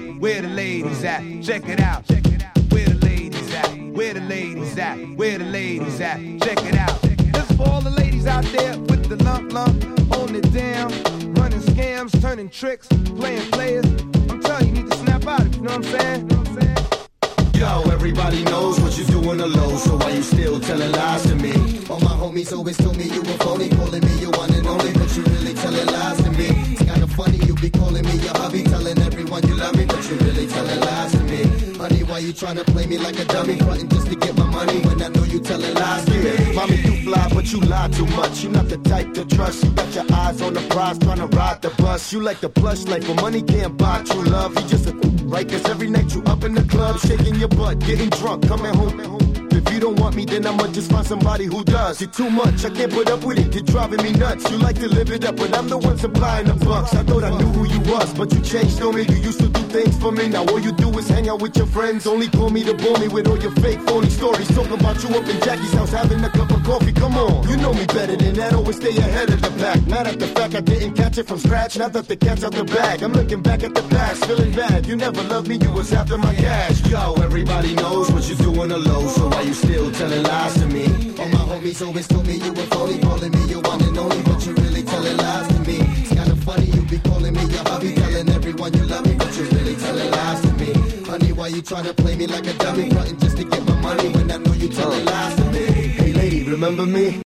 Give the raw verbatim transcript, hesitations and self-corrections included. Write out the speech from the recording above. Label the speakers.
Speaker 1: Where the ladies at? Check it out. Where the ladies at? Where the ladies at? Where the ladies at? Check it out. This is for all the ladies out there with the lump lump, holding it down, running scams, turning tricks, playing players. I'm telling you, you need to snap out of it, you know what I'm saying? You know what I'm saying?
Speaker 2: Yo, everybody knows what you doing alone, so why you still telling lies to me? All my homies always told me you were phony, calling me your one and only, but you really telling lies to me. It's kinda funny you be calling me your hubby, telling everyone you love me, but you really telling lies to me. Honey, why you trying to play me like a dummy, frontin' just to get my money when I know you telling lies to me? Mommy, you fly, but you lie too much. You not the type to trust. You got your eyes on the prize, trying to ride the bus. You like the plush life, but money can't buy true love. You just a right, cause every night you up in the club, shaking your butt, getting drunk, coming home. If you don't want me, then I'ma just find somebody who does. You're too much, I can't put up with it, you're driving me nuts. You like to live it up, but I'm the one supplying the bucks. I thought I knew who you was, but you changed on me. You used to do things for me, now all you do is hang out with your friends. Only call me to bore me with all your fake phony stories. Talk about you up in Jackie's house, having a cup of coffee, come on. You know me better than that, always stay ahead of the pack. Mad at the fact I didn't catch it from scratch, now that the cat's out the bag. I'm looking back at the past, feeling bad. You never loved me, you was after my cash. Yo, everybody knows what you're doing alone, so why you still telling lies to me? All my homies always told me you were phony, calling me your one and only, but you really telling lies to me. It's kinda funny you be calling me your hubby, telling everyone you love me, but you really telling lies to me. Honey, why you trying to play me like a dummy, frontin' just to get my money when I know you telling lies to me? Hey lady, remember me?